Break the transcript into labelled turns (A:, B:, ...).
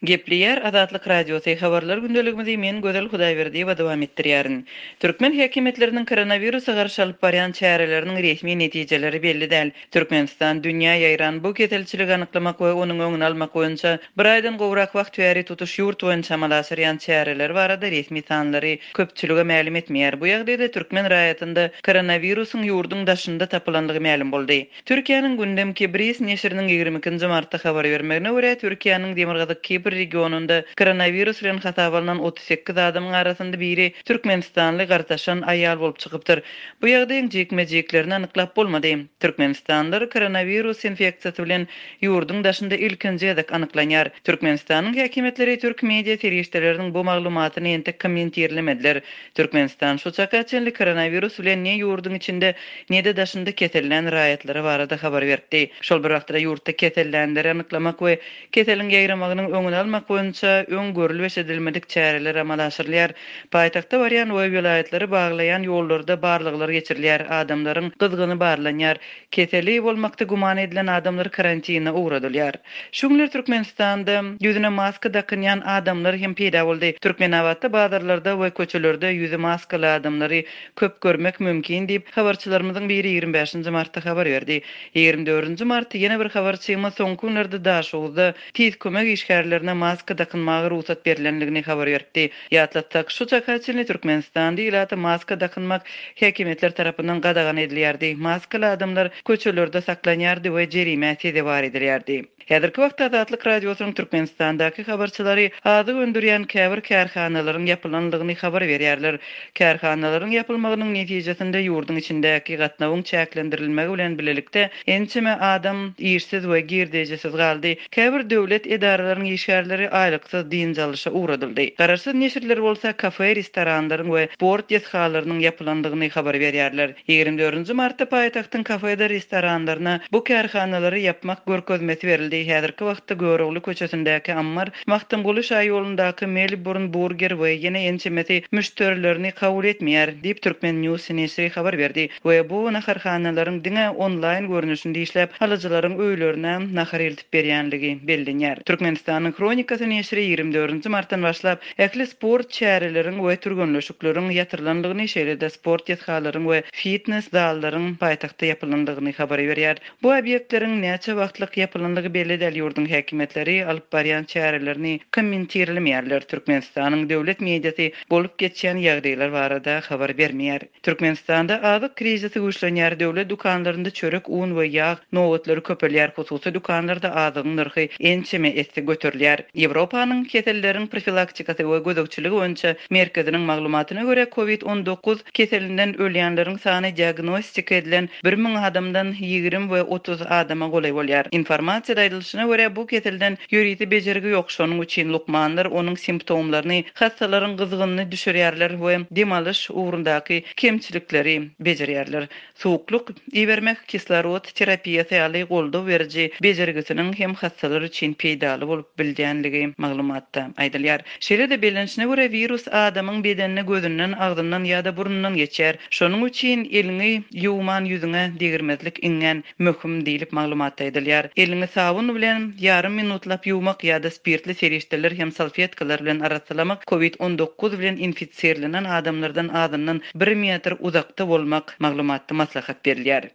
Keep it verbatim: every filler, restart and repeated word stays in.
A: Gepliýär Azatlyk Radiosu habarlar gündeligimizi men Gözel Hudaýberdi we dowam etdirýärin. Türkmen häkimetleriniň koronawirusa garşy alyp barýan çäreleriniň resmi netijeleri belli däl. Türkmenistan dünýä ýaýran bu ketelçiligi anyklamak we onuň öňüni almak boýunça bir aýdan gowrak wagt ýary tutuş ýurt boýunça amalaşyrýan çäreler barada resmi sanlary köpçülige ma'lum etmeýär. Bu ýagdaýda türkmen raýatynda koronawirusyň ýurdun daşynda tapylandygy ma'lum boldy. Türkiýanyň gündemki Bris neşriniň ýigirme ikinji martda habar bermegine görä Türkiýanyň Demirgazyk bir regionunda koronavirus bilen hatawalanan otuz sekiz adamyň arasynda biri Türkmenistanly gardaşan aýal bolup çykypdyr. Bu ýagdaýyň jekmejeklerini anyklap bolmady. Türkmenistanlylar koronavirus infeksiýasy bilen ýurdun daşynda ilkinji ýadak anyklanýar. Türkmenistanyň häkimetleri türk media serişdeleriniň bu maglumatyny entek kommentirlemediler. Türkmenistan şu çakaçynly koronavirus bilen ne ýurdun içinde ne de daşynda ketelen raýatlary barada habar berdi. Şol bir wagtda ýurtda ketelenleri anyklamak we keteliň ýaýramagynyň öňüni almak boýunça öň görülýär edilmedik çäreler amalaşyrlar. Paýtagtda barýan we vilayatlary baglayan ýollarda barlyklary geçirilýär. Adamlaryň gyzgyny barlanýar. Keteli bolmakda guman edilen adamlar karantina uğradylýar. Şuňlar Türkmenistanda ýüzüne maska dakynýan adamlar hem peýda boldy. Türkmenawatda bazarlarda we köçelerde ýüze maskaly adamlary köp görmek mümkin diýip habarçylarymyzyň biri ýigirme beşinji martda habar berdi. ýigirme dördünji martda ýene bir habarçyma soňky günlerde daşugda tiz kömek işgärlerine maska dakynmagy ruhsat berilenligini habar berdi. Ýatlatsak şu çakaçyny Türkmenistanda ýa-da maska dakynmak häkimetler tarapyndan gadagan edilýärdi. Maskaly adamlar köçelerde saklanýardy we jerime sede bar edilýärdi. Häzirki wagtda Azatlyk Radiosynyň Türkmenistandaky habarçylary azy öndürýän käbir kärhanalaryň ýapylanlygyny habar berýärler. Kärhanalaryň ýapylmagynyň netijesinde ýurdun içindäki gatnawyň çäklendirilmegi bilen bilelikde ençeme adam işsiz we girdejesiz galdy. Käbir döwlet edaralarynyň işgärleri aýlyksyz diýinjalysy uğradyldy. Gararsız neşirler bolsa kafe, restoranlaryň we sport ýetgalarynyň ýapylandygyny habar berýärler. ýigirme dördünji martda paýtagtyň kafede restoranlaryna bu kärhanalary ýapmak görkezmesi berildi. Häzirki wagtda Görogly köçesindäki Ammar Mahtamguly şaý ýolundaky Melbourne Burger we ýene ençemeti müşterilerini kabul etmeýär diýip Türkmen News neşri habar berdi. We bu naharhanalaryň diňe online görnüşinde işläp alyjylaryň öýlerine nahar eltip berýänligi bellenýär. Türkmenistanyň Kronikasy neşri ýigirme dördünji martdan başlap ähli sport çäreleriň we türgenleşikleriň ýatyrlandygyny şeýle-de sport ýetgalaryň we fitness zallaryň paýtagtda ýapylandygyny habar berýär. Bu obyektleriň näçe wagtlyk ýapylandygy belli däl ýurdun häkimetleri alyp barýan çärelerini kommentirlemýärler. Türkmenistanyň döwlet mediasy bolup geçýän ýagdaýlar barada habar bermeýär. Türkmenistanda azyk krizisi güçlenýär. Döwlet dukanlarynda çörek, un we ýağ nowatlary köpelýär. Hususy dukanlarda azygyň narhy ençeme esde göterilýär. Ýewropanyň ketelleriň profilaktikaty we gözegçiligi boýunça merkeziniň maglumatyna görä covid on dokuz keselinden ölýänleriň sany diagnostika edilen bir ming adamdan ýigirme we otuz adama golay bolýar. Informasiýa aýdylyşyna görä bu keselden ýöriti bejerigi ýok. Şonuň üçin lukmanlar onuň simptomlaryny, hastalaryň gyzgynyny düşürýärler we demalyş ugrundaky kemçilikleri bejerýärler. Suwukluk ibermek kislorod terapiýasy ýaly goldaw beriji bejergisiniň hem hastalar üçin peýdaly bolup bilýänligi maglumatda aýdylýar. Şeýle-de belenişine görä virus adamyň bedenine gözünden, agzyndan ýa-da burundan geçer. Şonuň üçin elini ýuwman ýüzüne degirmezlik iňen möhüm diýilip maglumatda aýdylýar. Elini sabun bilen ýarym minutlap ýuwmak ýa-da spirtli serişdeler hem salfetkalar bilen araslamak covid on dokuz bilen infisirlenen adamlardan adamdan bir metr uzakda bolmak maglumatda maslahat berilýär.